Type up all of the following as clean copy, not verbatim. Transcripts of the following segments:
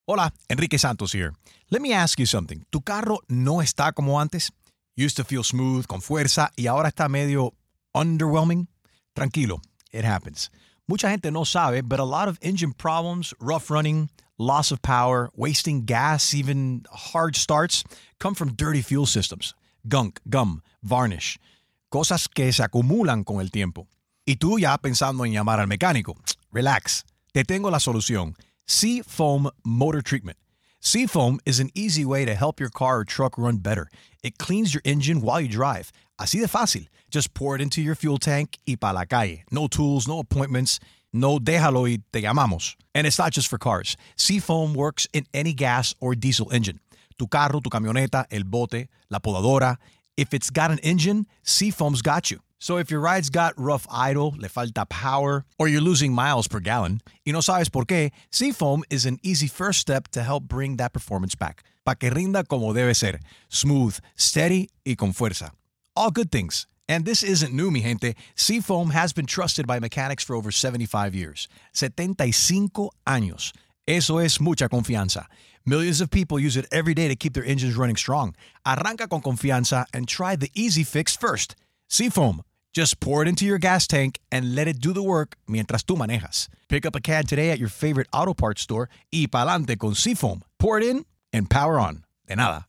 Hola, Enrique Santos here. Let me ask you something. ¿Tu carro no está como antes? Used to feel smooth, con fuerza, y ahora está medio underwhelming? Tranquilo, it happens. Mucha gente no sabe, but a lot of engine problems, rough running, loss of power, wasting gas, even hard starts, come from dirty fuel systems. Gunk, gum, varnish. Cosas que se acumulan con el tiempo. Y tú ya pensando en llamar al mecánico. Relax. Te tengo la solución. Seafoam Motor Treatment. Seafoam is an easy way to help your car or truck run better. It cleans your engine while you drive. Así de fácil. Just pour it into your fuel tank y pa' la calle. No tools, no appointments. No déjalo y te llamamos. And it's not just for cars. Seafoam works in any gas or diesel engine. Tu carro, tu camioneta, el bote, la podadora. If it's got an engine, Seafoam's got you. So if your ride's got rough idle, le falta power, or you're losing miles per gallon, y no sabes por qué, Seafoam is an easy first step to help bring that performance back. Pa' que rinda como debe ser. Smooth, steady, y con fuerza. All good things. And this isn't new, mi gente. Seafoam has been trusted by mechanics for over 75 years. 75 años. Eso es mucha confianza. Millions of people use it every day to keep their engines running strong. Arranca con confianza and try the easy fix first. Seafoam. Just pour it into your gas tank and let it do the work mientras tú manejas. Pick up a can today at your favorite auto parts store y pa'lante con Seafoam. Pour it in and power on. De nada.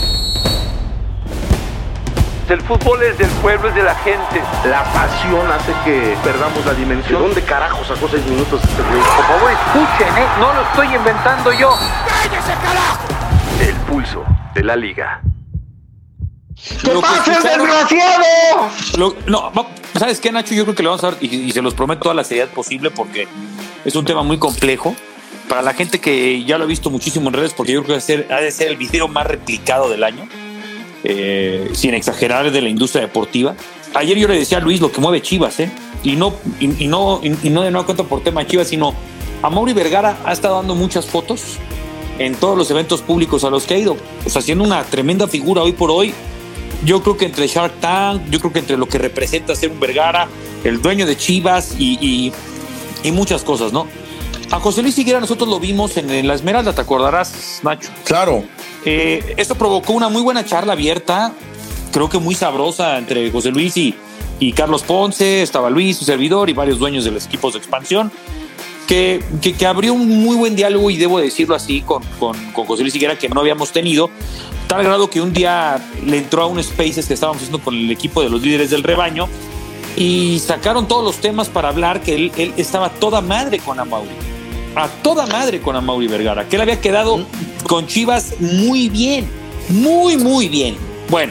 El fútbol es del pueblo, es de la gente. La pasión hace que perdamos la dimensión. ¿De dónde carajo sacó 6 minutos este güey? Por favor, escuchen, no lo estoy inventando yo. ¡Cállese, carajo! El pulso de la liga. ¡Que pase, desgraciado! No, ¿sabes qué, Nacho? Yo creo que le vamos a dar, y se los prometo toda la seriedad posible, porque es un tema muy complejo. Para la gente que ya lo ha visto muchísimo en redes, porque yo creo que ha de ser el video más replicado del año, sin exagerar, de la industria deportiva. Ayer yo le decía a Luis lo que mueve Chivas, y no de nueva cuenta por tema Chivas, sino Amaury Vergara ha estado dando muchas fotos en todos los eventos públicos a los que ha ido, pues haciendo una tremenda figura hoy por hoy. Yo creo que entre Shark Tank, yo creo que entre lo que representa ser un Vergara, el dueño de Chivas y muchas cosas, ¿no? A José Luis Higuera nosotros lo vimos en La Esmeralda, ¿te acordarás, Nacho? Claro. Esto provocó una muy buena charla abierta, creo que muy sabrosa, entre José Luis y Carlos Ponce. Estaba Luis, su servidor, y varios dueños de los equipos de expansión, que abrió un muy buen diálogo, y debo decirlo así, con José Luis Higuera, que no habíamos tenido, tal grado que un día le entró a un Spaces que estábamos haciendo con el equipo de los líderes del rebaño, y sacaron todos los temas para hablar, que él estaba a toda madre con Amaury Vergara, que él había quedado con Chivas muy bien, muy, muy bien. Bueno,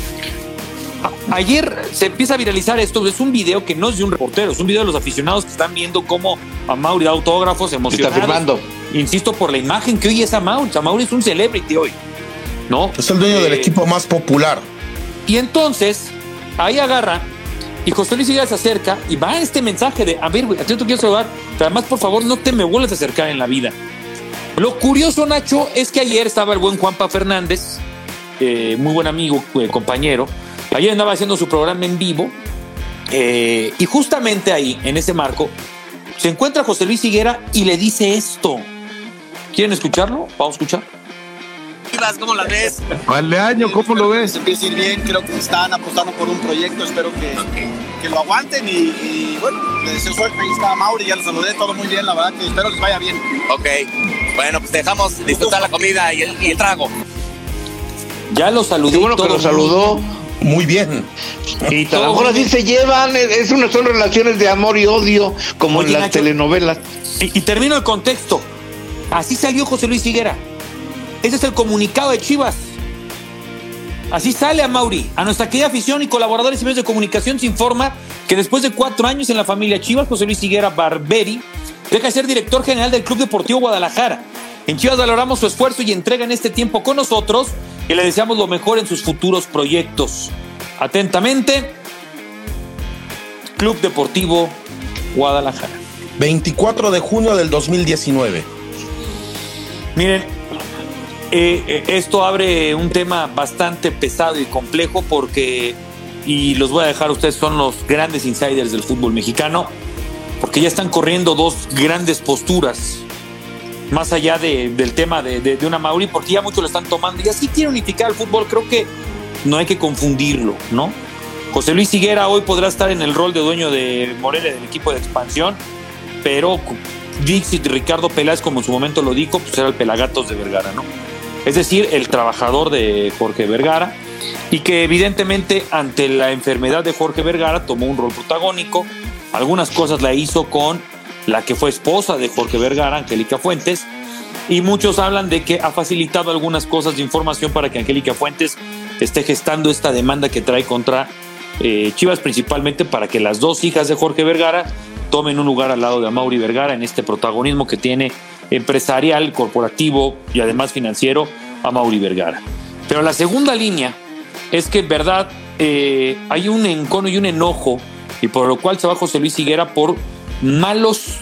ayer se empieza a viralizar esto. Es un video que no es de un reportero, es un video de los aficionados que están viendo cómo Amaury da autógrafos emocionados. Está firmando. Insisto, por la imagen que hoy es Amaury. Amaury es un celebrity hoy, ¿no? Es el dueño del equipo más popular. Y entonces, ahí agarra, y José Luis Higuera se acerca y va este mensaje de: a ver, güey, a ti no te quiero saludar, pero además, por favor, no te me vuelvas a acercar en la vida. Lo curioso, Nacho, es que ayer estaba el buen Juanpa Fernández, muy buen amigo, compañero. Ayer andaba haciendo su programa en vivo, y justamente ahí, en ese marco, se encuentra José Luis Higuera y le dice esto. ¿Quieren escucharlo? Vamos a escuchar. ¿Cómo la ves? Vale, año, ¿cómo lo ves? Empieza a ir bien, creo que están apostando por un proyecto, espero que lo aguanten y bueno, les deseo suerte. Ahí está Mauri, ya lo saludé, todo muy bien, la verdad que espero que vaya bien. Ok, bueno, pues dejamos disfrutar la comida y el trago. Ya lo saludé. Qué bueno que lo saludó. Muy bien. Y a lo mejor así se llevan, son relaciones de amor y odio, como en las Nacho, telenovelas. Y termino el contexto. Así salió José Luis Higuera. Ese es el comunicado de Chivas. Así sale Amaury. A nuestra querida afición y colaboradores y medios de comunicación se informa que después de 4 años en la familia Chivas, José Luis Higuera Barberi deja de ser director general del Club Deportivo Guadalajara. En Chivas valoramos su esfuerzo y entrega en este tiempo con nosotros, y le deseamos lo mejor en sus futuros proyectos. Atentamente, Club Deportivo Guadalajara. 24 de junio del 2019. Miren, esto abre un tema bastante pesado y complejo, porque, y los voy a dejar a ustedes, son los grandes insiders del fútbol mexicano, porque ya están corriendo 2 grandes posturas. más allá del tema de una Mauri, porque ya muchos lo están tomando y así quiere unificar el fútbol. Creo que no hay que confundirlo, ¿no? José Luis Higuera hoy podrá estar en el rol de dueño de Morelia, del equipo de expansión, pero Dixit Ricardo Peláez, como en su momento lo dijo, pues era el Pelagatos de Vergara, ¿no? Es decir, el trabajador de Jorge Vergara, y que evidentemente ante la enfermedad de Jorge Vergara tomó un rol protagónico. Algunas cosas la hizo con la que fue esposa de Jorge Vergara, Angélica Fuentes, y muchos hablan de que ha facilitado algunas cosas de información para que Angélica Fuentes esté gestando esta demanda que trae contra Chivas, principalmente para que las dos hijas de Jorge Vergara tomen un lugar al lado de Amaury Vergara en este protagonismo que tiene empresarial, corporativo y además financiero Amaury Vergara. Pero la segunda línea es que en verdad hay un encono y un enojo, y por lo cual se va José Luis Higuera por malas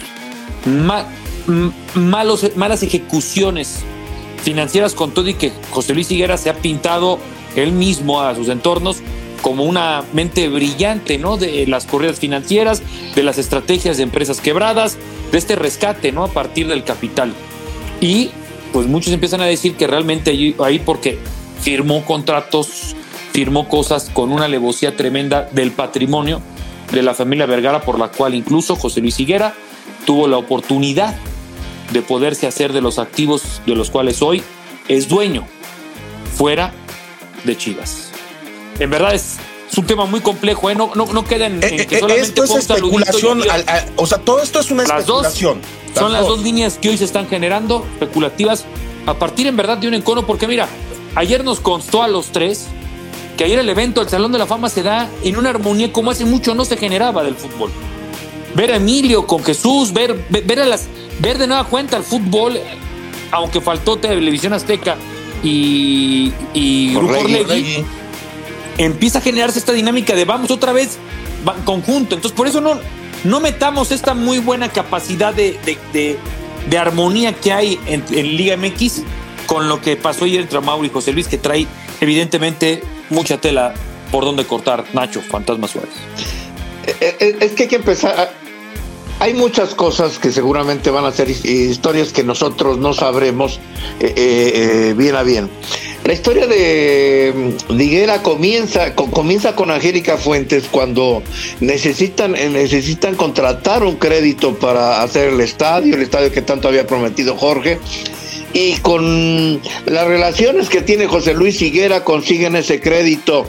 ejecuciones financieras, con todo y que José Luis Higuera se ha pintado él mismo a sus entornos como una mente brillante, ¿no? De las corridas financieras, de las estrategias de empresas quebradas, de este rescate, ¿no? A partir del capital. Y pues muchos empiezan a decir que realmente ahí porque firmó contratos, firmó cosas con una alevosía tremenda del patrimonio de la familia Vergara, por la cual incluso José Luis Higuera tuvo la oportunidad de poderse hacer de los activos de los cuales hoy es dueño, fuera de Chivas. En verdad es un tema muy complejo, ¿eh? No queda en que solamente esto es especulación, o sea, todo esto es una especulación. Son las dos líneas que hoy se están generando, especulativas, a partir en verdad de un encono, porque mira, ayer nos constó a los tres que ayer el evento del Salón de la Fama se da en una armonía como hace mucho no se generaba del fútbol. Ver a Emilio con Jesús, ver de nueva cuenta el fútbol, aunque faltó Televisión Azteca y Grupo Orlegui, empieza a generarse esta dinámica de vamos otra vez conjunto. Entonces por eso no metamos esta muy buena capacidad de armonía que hay en Liga MX con lo que pasó ayer entre Mauri y José Luis, que trae evidentemente mucha tela por donde cortar. Nacho Fantasma Suárez. Es que hay que empezar. Hay muchas cosas que seguramente van a ser historias que nosotros no sabremos bien a bien. La historia de Higuera comienza con Angélica Fuentes cuando necesitan contratar un crédito para hacer el estadio que tanto había prometido Jorge. Y con las relaciones que tiene José Luis Higuera consiguen ese crédito,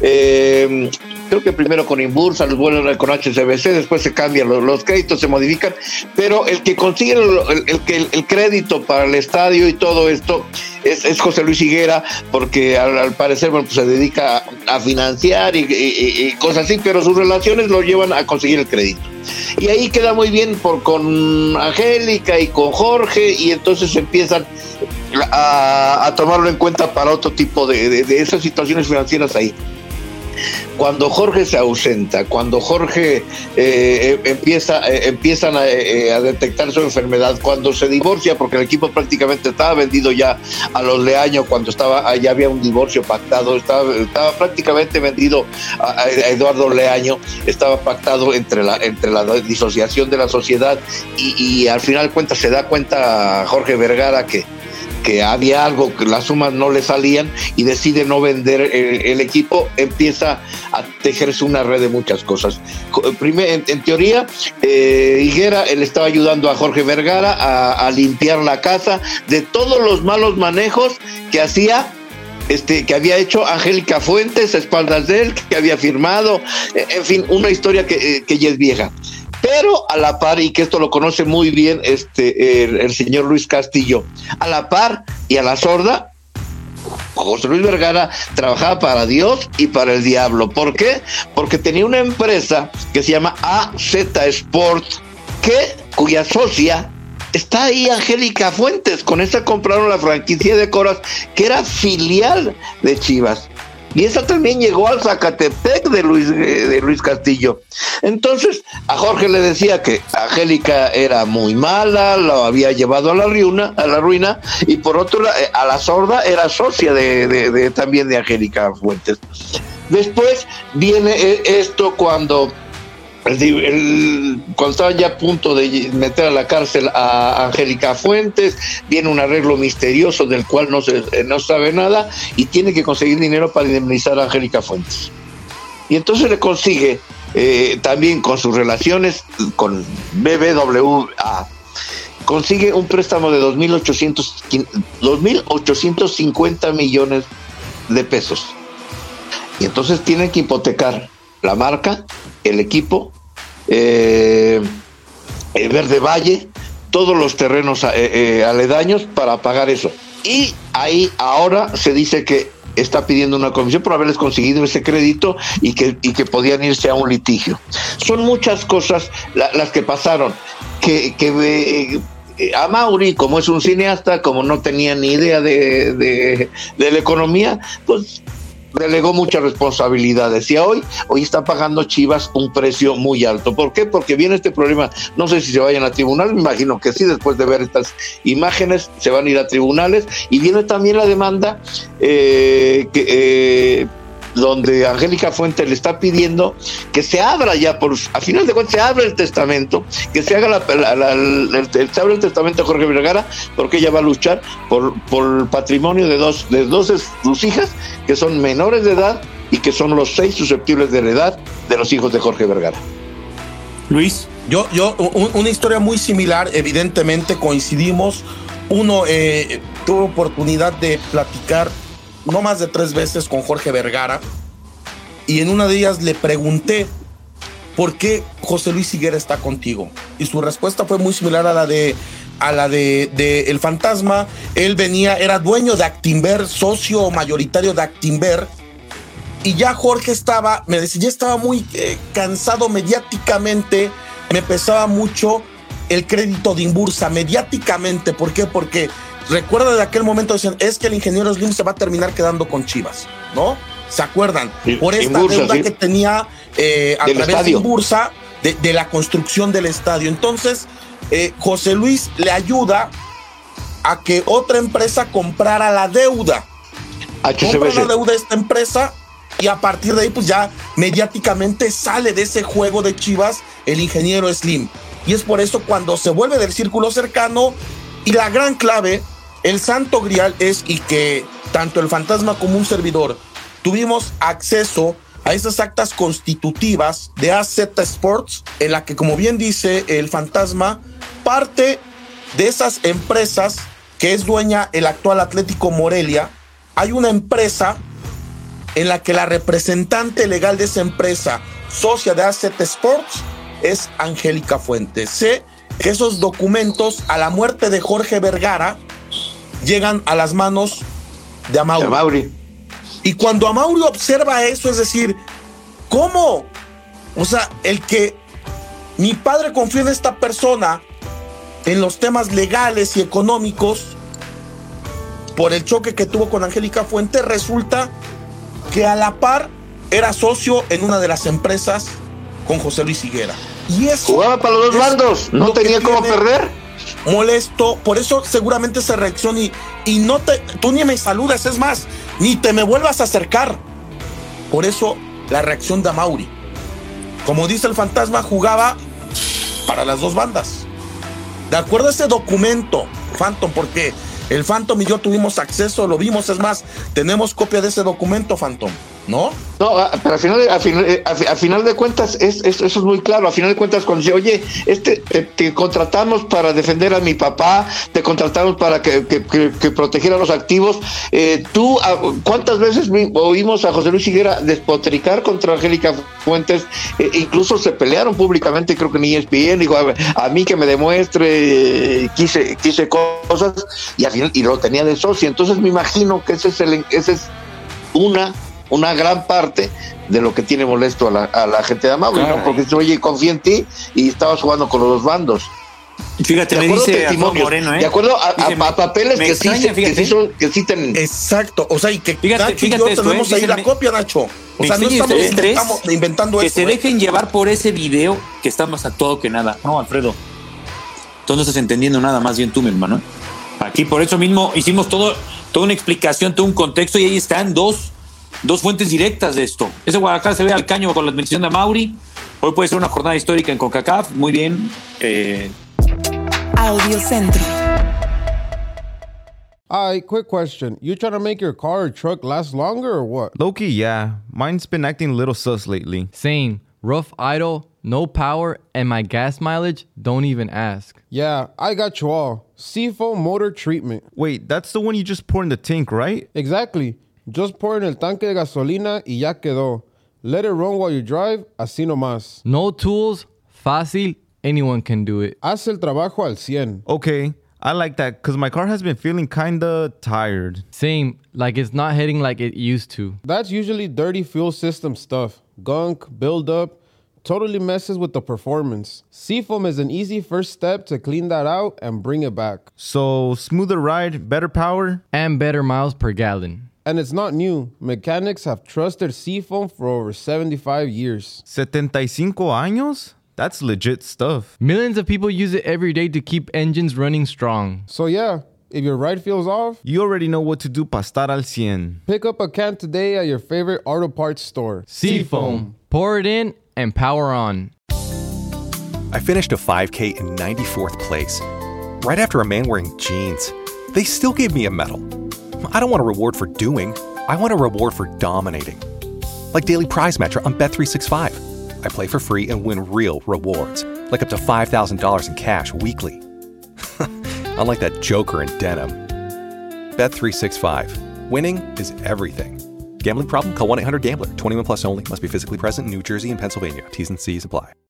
creo que primero con Inbursa, los vuelos con HSBC, después se cambian los créditos, se modifican, pero el que consigue el crédito para el estadio y todo esto es José Luis Higuera, porque al parecer pues se dedica a financiar y cosas así, pero sus relaciones lo llevan a conseguir el crédito. Y ahí queda muy bien con Angélica y con Jorge, y entonces empiezan a tomarlo en cuenta para otro tipo de esas situaciones financieras ahí. Cuando Jorge se ausenta, cuando Jorge empiezan a detectar su enfermedad, cuando se divorcia, porque el equipo prácticamente estaba vendido ya a los Leaño, cuando ya había un divorcio pactado, estaba prácticamente vendido a Eduardo Leaño, estaba pactado entre la disociación de la sociedad y al final se da cuenta Jorge Vergara que había algo, que las sumas no le salían y decide no vender el equipo. Empieza a tejerse una red de muchas cosas. En teoría, Higuera le estaba ayudando a Jorge Vergara a limpiar la casa de todos los malos manejos que hacía, que había hecho Angélica Fuentes a espaldas de él, que había firmado, en fin, una historia que ya es vieja. Pero a la par, y que esto lo conoce muy bien el señor Luis Castillo, a la par y a la sorda, José Luis Vergara trabajaba para Dios y para el diablo. ¿Por qué? Porque tenía una empresa que se llama AZ Sport, cuya socia está ahí Angélica Fuentes. Con esa compraron la franquicia de Coras, que era filial de Chivas. Y esa también llegó al Zacatepec de Luis Castillo. Entonces, a Jorge le decía que Angélica era muy mala, lo había llevado a la ruina, y por otro lado, a la sorda era socia también de Angélica Fuentes. Después viene esto cuando cuando estaban ya a punto de meter a la cárcel a Angélica Fuentes, viene un arreglo misterioso del cual no sabe nada y tiene que conseguir dinero para indemnizar a Angélica Fuentes. Y entonces le consigue, también con sus relaciones con BBVA, consigue un préstamo de 2.850 millones de pesos. Y entonces tienen que hipotecar la marca, el equipo, Verde Valle, todos los terrenos aledaños para pagar eso. Y ahí ahora se dice que está pidiendo una comisión por haberles conseguido ese crédito y que podían irse a un litigio. Son muchas cosas las que pasaron, que Amaury, como es un cineasta, como no tenía ni idea de la economía, pues delegó muchas responsabilidades y hoy está pagando Chivas un precio muy alto. ¿Por qué? Porque viene este problema, no sé si se vayan a tribunal, me imagino que sí, después de ver estas imágenes se van a ir a tribunales, y viene también la demanda donde Angélica Fuentes le está pidiendo que se abra ya, a final de cuentas se abre el testamento, que se haga se abre el testamento de Jorge Vergara, porque ella va a luchar por el patrimonio de dos sus hijas, que son menores de edad y que son los 6 susceptibles de heredad de los hijos de Jorge Vergara. Luis. Una historia muy similar, evidentemente coincidimos. Uno tuve oportunidad de platicar no más de 3 veces con Jorge Vergara, y en una de ellas le pregunté ¿por qué José Luis Higuera está contigo? Y su respuesta fue muy similar a la de El Fantasma. Él era dueño de Actinver, socio mayoritario de Actinver, y ya Jorge me decía, ya estaba muy cansado mediáticamente, me pesaba mucho el crédito de Inbursa mediáticamente. ¿Por qué? Porque recuerda de aquel momento, decían, es que el ingeniero Slim se va a terminar quedando con Chivas, ¿no? ¿Se acuerdan? Por esta deuda que tenía a través de Inbursa, de la construcción del estadio. Entonces, José Luis le ayuda a que otra empresa comprara la deuda. Compra la deuda de esta empresa, y a partir de ahí, pues ya mediáticamente sale de ese juego de Chivas el ingeniero Slim. Y es por eso cuando se vuelve del círculo cercano, y la gran clave, el santo grial es, y que tanto el Fantasma como un servidor tuvimos acceso a esas actas constitutivas de AZ Sports, en la que, como bien dice el Fantasma, parte de esas empresas que es dueña el actual Atlético Morelia. Hay una empresa en la que la representante legal de esa empresa, socia de AZ Sports, es Angélica Fuentes. Sé que esos documentos, a la muerte de Jorge Vergara, llegan a las manos de Amaury. Y cuando Amaury observa eso, es decir, ¿cómo? O sea, el que mi padre confía en esta persona en los temas legales y económicos, por el choque que tuvo con Angélica Fuentes, resulta que a la par era socio en una de las empresas con José Luis Higuera. Y eso jugaba para los dos bandos, no tenía cómo perder. Molesto, por eso seguramente esa reacción, y tú ni me saludas, es más, ni te me vuelvas a acercar. Por eso la reacción de Amaury. Como dice el Fantasma, jugaba para las dos bandas. De acuerdo a ese documento, Phantom, porque el Phantom y yo tuvimos acceso, lo vimos, es más, tenemos copia de ese documento, Phantom, ¿no? No, pero a final de cuentas, eso es muy claro. A final de cuentas, cuando dice, oye, te contratamos para defender a mi papá, te contratamos para que protegiera los activos. Tú, ¿cuántas veces oímos a José Luis Higuera despotricar contra Angélica Fuentes? Incluso se pelearon públicamente, creo que en ESPN, digo, a mí que me demuestre, quise cosas, y al final, y lo tenía de socio. Entonces me imagino que ese es una gran parte de lo que tiene molesto a la gente de Amaury, ¿no? Porque dice, oye, confía en ti, y estabas jugando con los dos bandos. Fíjate, me dice Moreno, de acuerdo a papeles que sí tienen. Exacto, o sea, y que fíjate yo esto, tenemos ahí la copia, Nacho. O sea, no estamos inventando que esto. Que se dejen llevar por ese video que está más actuado que nada. No, Alfredo, tú no estás entendiendo nada, más bien tú, mi hermano. Aquí por eso mismo hicimos toda una explicación, todo un contexto, y ahí están dos fuentes directas de esto. Ese Guadalajara se ve al caño con la admisión de Amaury, Hoy puede ser una jornada histórica en CONCACAF. Muy bien. Audio Centro. Quick question. You trying to make your car or truck last longer or what? Low-key, yeah. Mine's been acting a little sus lately. Same. Rough idle, no power, and my gas mileage, don't even ask. Yeah, I got you all. Seafoam motor treatment. Wait, that's the one you just pour in the tank, right? Exactly. Just pour in el tanque de gasolina y ya quedó. Let it run while you drive, así nomás. No tools, fácil, anyone can do it. Haz el trabajo al 100. Okay, I like that because my car has been feeling kinda tired. Same, like it's not hitting like it used to. That's usually dirty fuel system stuff. Gunk, buildup, totally messes with the performance. Seafoam is an easy first step to clean that out and bring it back. So, smoother ride, better power, and better miles per gallon. And it's not new. Mechanics have trusted Seafoam for over 75 years. 75 años? That's legit stuff. Millions of people use it every day to keep engines running strong. So yeah, if your ride feels off, you already know what to do para estar al 100. Pick up a can today at your favorite auto parts store. Seafoam. Pour it in and power on. I finished a 5K in 94th place. Right after a man wearing jeans. They still gave me a medal. I don't want a reward for doing. I want a reward for dominating. Like Daily Prize Match on Bet365. I play for free and win real rewards. Like up to $5,000 in cash weekly. Unlike that joker in denim. Bet365. Winning is everything. Gambling problem? Call 1-800-GAMBLER. 21 plus only. Must be physically present in New Jersey and Pennsylvania. T's and C's apply.